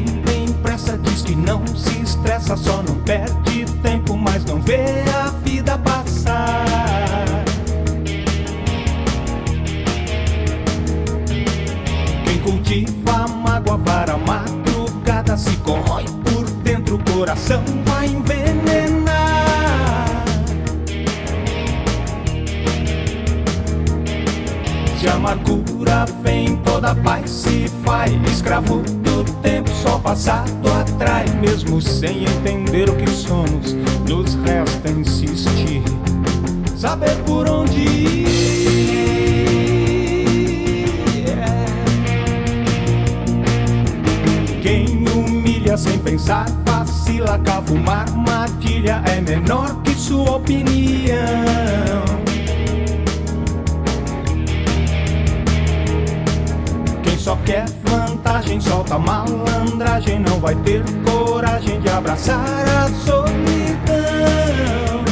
Quem tem pressa diz que não se estressa, só não perde tempo, mas não vê a vida passar. Quem cultiva a mágoa para a madrugada se corrói por dentro, o coração vai envenenar. Se a amargura vem, toda paz se faz escravo do tempo, só passado atrai. Mesmo sem entender o que somos, nos resta insistir, saber por onde ir. Quem humilha sem pensar vacila, cava uma armadilha, é menor que sua opinião. Só quer vantagem, solta malandragem, não vai ter coragem de abraçar a solidão.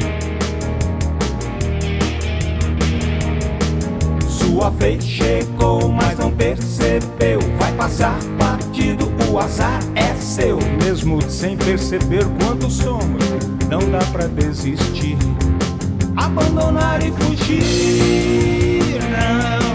Sua vez chegou, mas não percebeu, vai passar batido, o azar é seu. Mesmo sem perceber quanto somos, não dá pra desistir, abandonar e fugir, não.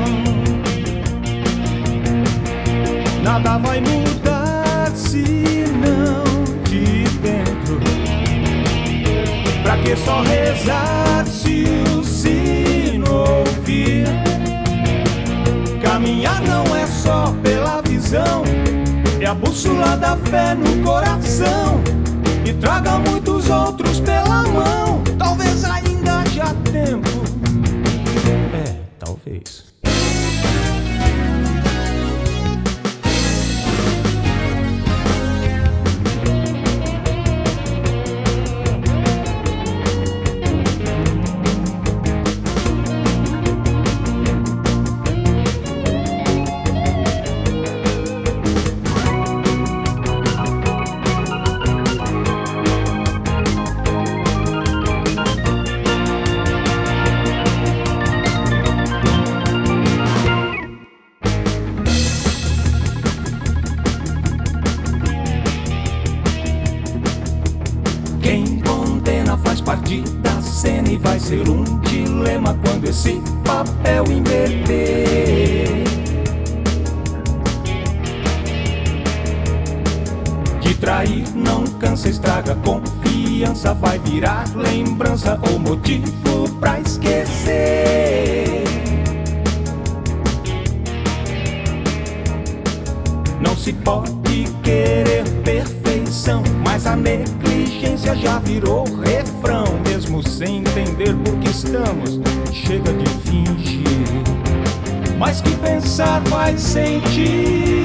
Nada vai mudar se não de dentro. Pra que só rezar se o sino ouvir? Caminhar não é só pela visão, é a bússola da fé no coração, e traga muitos outros pela mão. Talvez ainda haja tempo. Talvez. Faz parte da cena e vai ser um dilema quando esse papel inverter. De trair não cansa, estraga confiança, vai virar lembrança ou motivo pra esquecer. Não se pode querer perfeição, mas a negligência já virou refrão. Mesmo sem entender por que estamos, chega de fingir, mas que pensar faz sentir.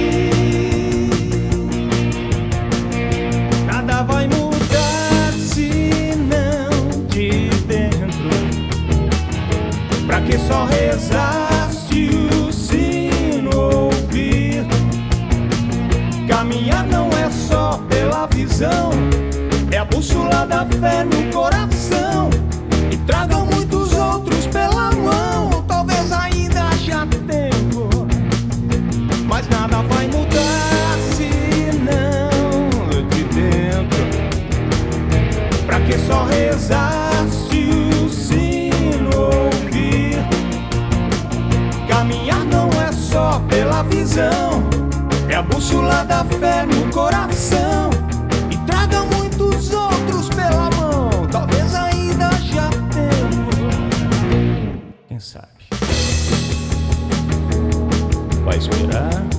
Nada vai mudar se não de dentro. Pra que só rezar se o sino ouvir? Caminhar não é só pela visão, é a bússola da fé no coração, e tragam muitos outros pela mão. Talvez ainda haja tempo, mas nada vai mudar se não de dentro. Pra que só rezar se o sino ouvir? Caminhar não é só pela visão, é a bússola da fé no coração, e traga muitos outros pela mão. Talvez ainda haja tempo. Quem sabe? Vai esperar?